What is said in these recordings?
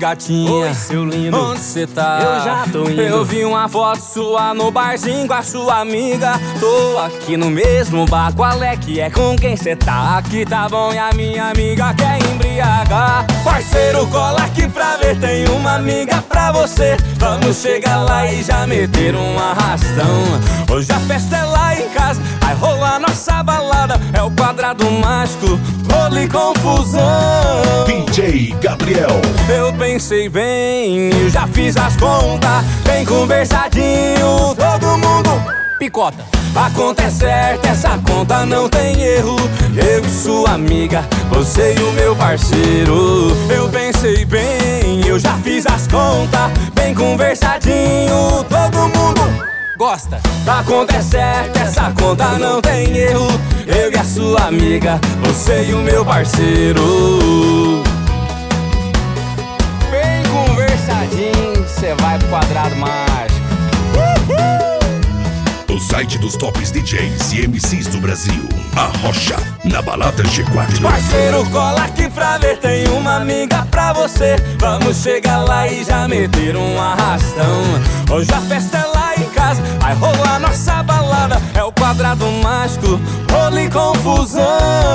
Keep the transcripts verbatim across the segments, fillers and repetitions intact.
gatinha. Oi, seu lindo, onde cê tá? eu já tô indo. Eu vi uma foto sua no barzinho com a sua amiga. Tô aqui no mesmo bar, qual é que é, com quem cê tá? Aqui tá bom e a minha amiga quer embriagar. Parceiro, cola aqui pra ver, tem uma amiga pra você. Vamos chegar lá e já meter um arrastão. Hoje a festa é lá em casa, vai rolar nossa balada. É o quadrado mágico, rolo e confusão. D J Gabriel. Eu pensei bem, eu já fiz as contas. Bem conversadinho, todo mundo picota. A conta é certa, essa conta não tem erro. Eu e sua amiga, você e o meu parceiro. Eu pensei bem, eu já fiz as contas. Bem conversadinho, todo mundo gosta. A conta é certa, essa conta não tem erro. Eu e a sua amiga, você e o meu parceiro. Bem conversadinho, cê vai pro quadrado mágico. O site dos tops D Js e M Cs do Brasil. A Rocha, na Balada G quatro. Parceiro, cola aqui pra ver, tem uma amiga pra você. Vamos chegar lá e já meter um arrastão. Hoje a festa é lá em casa, vai rolar nossa balada. É o quadrado mágico, rolo e confusão.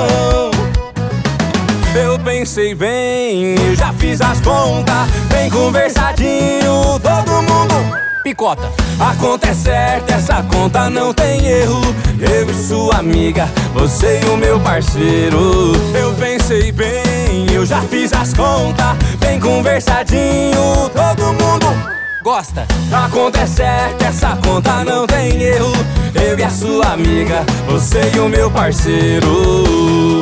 Eu pensei bem, eu já fiz as contas. Bem conversadinho, todo mundo picota. A conta é certa, essa conta não tem erro. Eu e sua amiga, você e o meu parceiro. Eu pensei bem, eu já fiz as contas. Bem conversadinho, todo mundo gosta. A conta é certa, essa conta não tem erro. Eu e a sua amiga, você e o meu parceiro.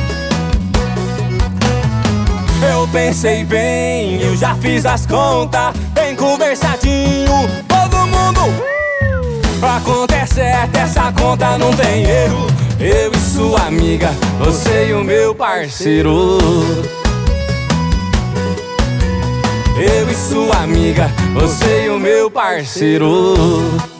Eu pensei bem, eu já fiz as contas. Bem conversadinho, todo mundo. A conta é certa, essa conta não tem erro. Eu e sua amiga, você e o meu parceiro. Eu e sua amiga, você e o meu parceiro.